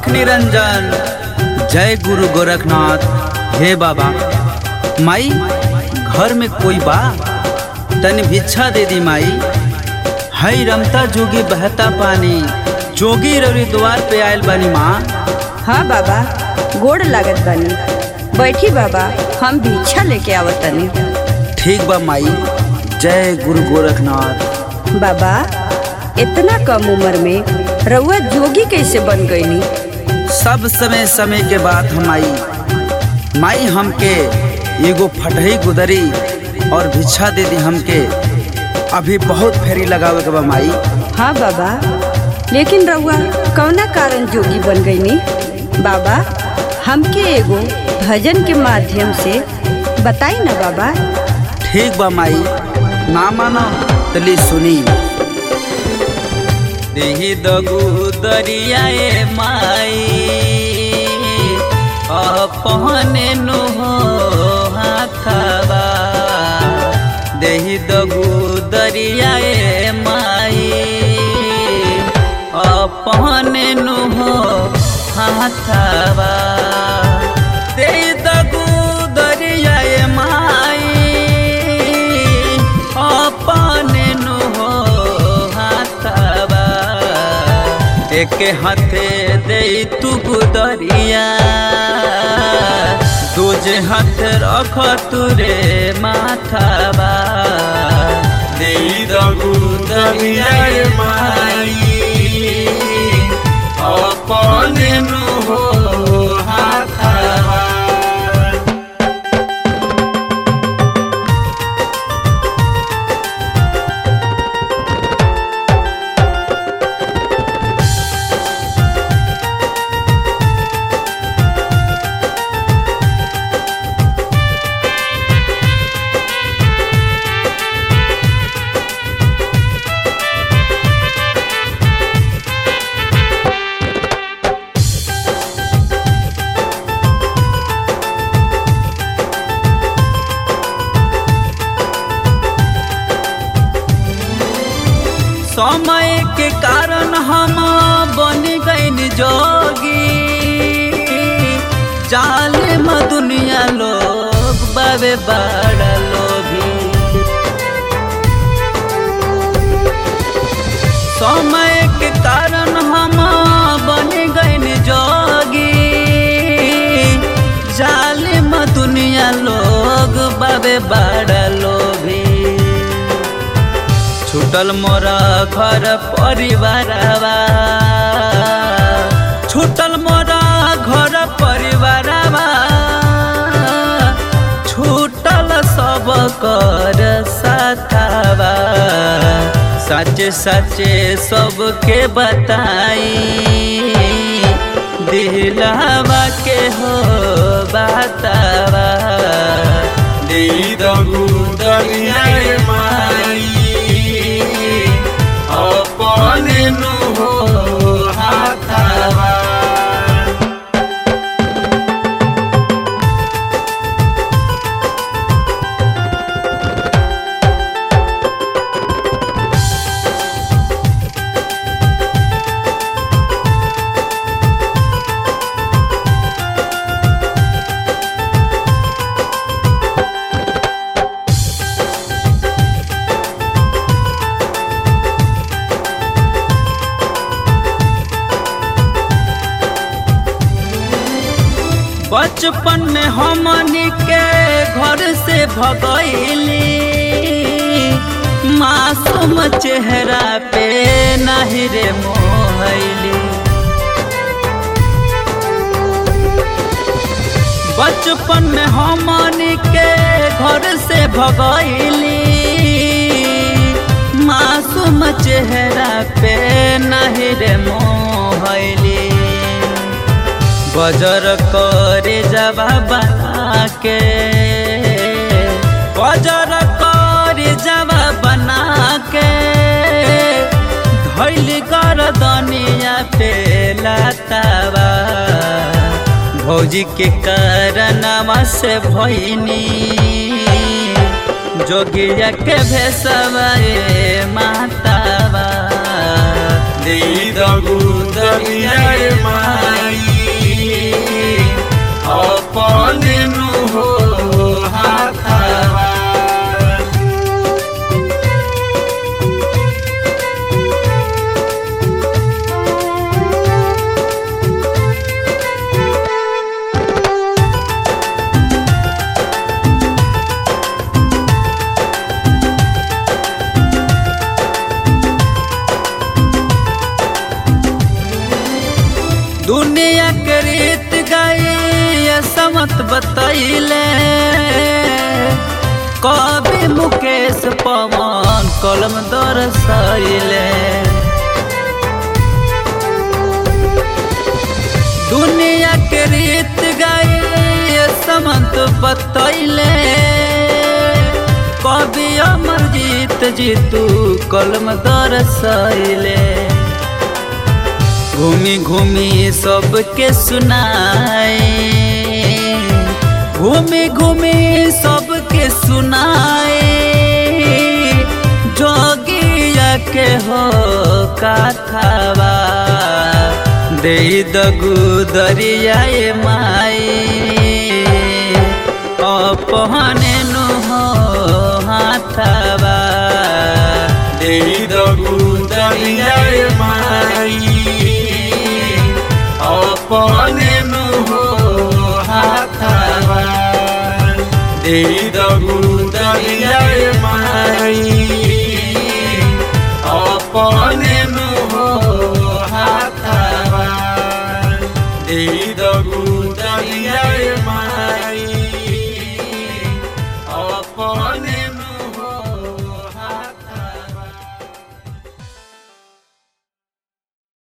गोरख निरंजन। जय गुरु गोरखनाथ। हे बाबा, माई घर में कोई बा? तनी भिक्षा दे दी माई। हई रमता जोगी बहता पानी, जोगी रवि द्वार पे आयल बानी माँ। हाँ बाबा, गोड़ लागत बानी। बैठी बाबा, हम भिक्षा लेके आवत तनी। ठीक बा माई। जय गुरु गोरखनाथ। बाबा, इतना कम उम्र में रउआ जोगी कैसे बन गईनी? सब समय समय के बात हम माई हमके एगो फटही गुदरी और भिक्षा दे दी हमके। अभी बहुत फेरी लगावे के बा माई। हाँ बाबा, लेकिन रउआ कौना कारण जोगी बन गईनी? बाबा, हमके एगो भजन के माध्यम से बताई ना बाबा। ठीक बा माई, ना मानो तली सुनी। देही दगु दरियाए माई, अपने नु हाथवा। देही दगु दरियाए माई, अपने नु हाथवा। देही दगु दरियाए माई, अपने नु हाथवा। एक हाथे दे तू गुदरिया, दूजे हाथ रख तुरे माथावा। दे गुदरिया माई, अपने नु हाथवा। समय के कारण हम बन गए जोगी, जालिम दुनिया लोग बाबे बड़ा लोभी। समय के कारण हम बन गए जोगी, जालिम दुनिया लोग बाबे बड़ा लोभी। छूटल मोरा घर परिवारवा, छूटल मोरा घर परिवारवा। छूटल सब कर साथवा, सच्चे सच्चे सबके बताई। दिलवा के हो बतावा। दे गुदरिया माई, अपने नु हाथवा। बचपन में हमनी के घर से भगैली, मासूम चेहरा पे नहीं रे मोहैली। बचपन में हमनी के घर से भगैली, मासूम चेहरा पे नहीं रे मोहैली। बजर करे जवा बना के, बजर करे जवा बना के। धैल कर दुनिया पे लतावा, भौजी के कारणवा से भइनी। जोगिया के भेसवा मातावा। दे गुदरिया माई, किस्मत बतैले कवि मुकेश पवन कलम दरसैले दुनिया के रीत गए समंत बतैले कवि अमरजीत जीतू कलम दरसैले घूमी घूमी सबके सुनाए घूमी घूमी सबके सुनाए जोगिया के हो कथावा दे दगु दरियाए माई अपने नु हो हाथवा दे दगु दरियाए माई अपने नु हो हाथवा दे दगु दरियाए माई अपने नु हो हाथवा दे दगु दरियाए माई अपने